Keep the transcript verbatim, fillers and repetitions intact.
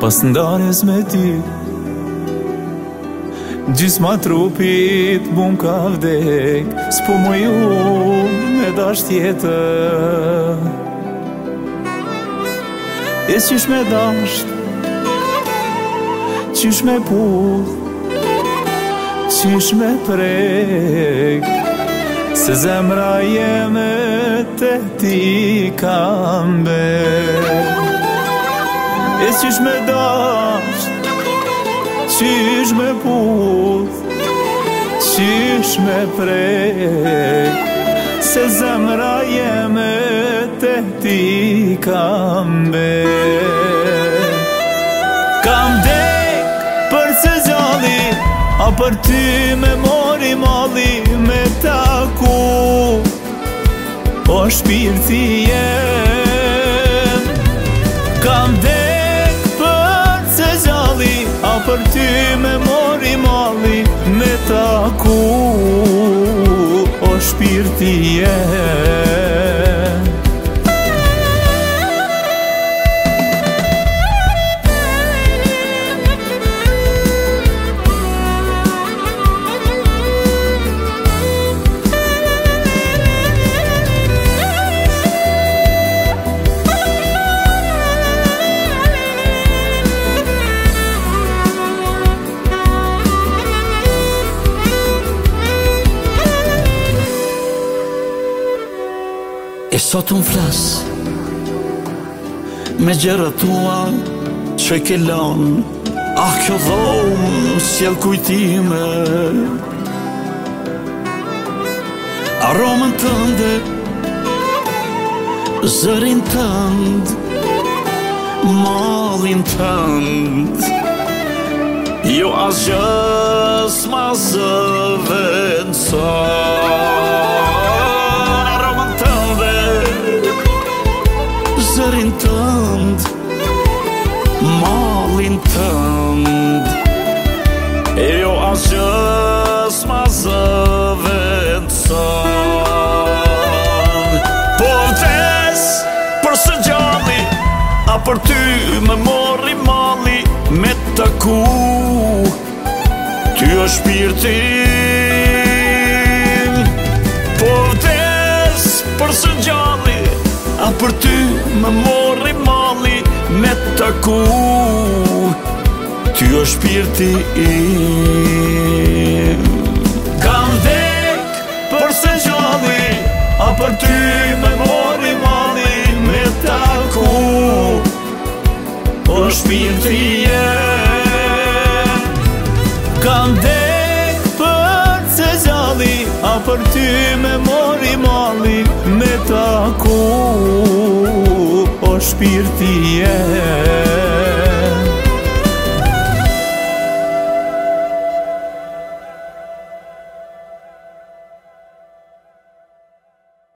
pas ndarjes me ty. Gjysma trupit bun ka vdek, s'po më ju me dash tjetër. E qysh me dasht, qysh me pull, qysh me prek, se zemra jeme te ti kam bek. E qysh me dasht, qysh me pull, qysh me prek, se zemra jeme te ti kam bek. Kam dek për se gjalli, a për ty me mori malli, me taku o shpirti jem. Kam dek për se gjalli, a për ty me mori malli, me taku o shpirti jem. E sot unë flas me gjërat tua që ke lën. Ah, kjo dhomë sjell kujtime, aromën tënde, zërin tënd, mallin tënd. Jo asgjë s'ma zëvendëson. Aromën tënde, zërin tënd, mallin tënd. Jo asgjë s'ma zëvendëson. Po vdes për së gjalli, a për ty me mori malli, me taku ty o shpirtin. Po vdes për së gjalli, a për ty me mori malli, me taku ty o shpirti im. Kam dek për se gjalli, a për ty me mori malli, me taku o shpirti im. Kam dek për se gjalli, a për ty me mori malli, me taku o shpirti im.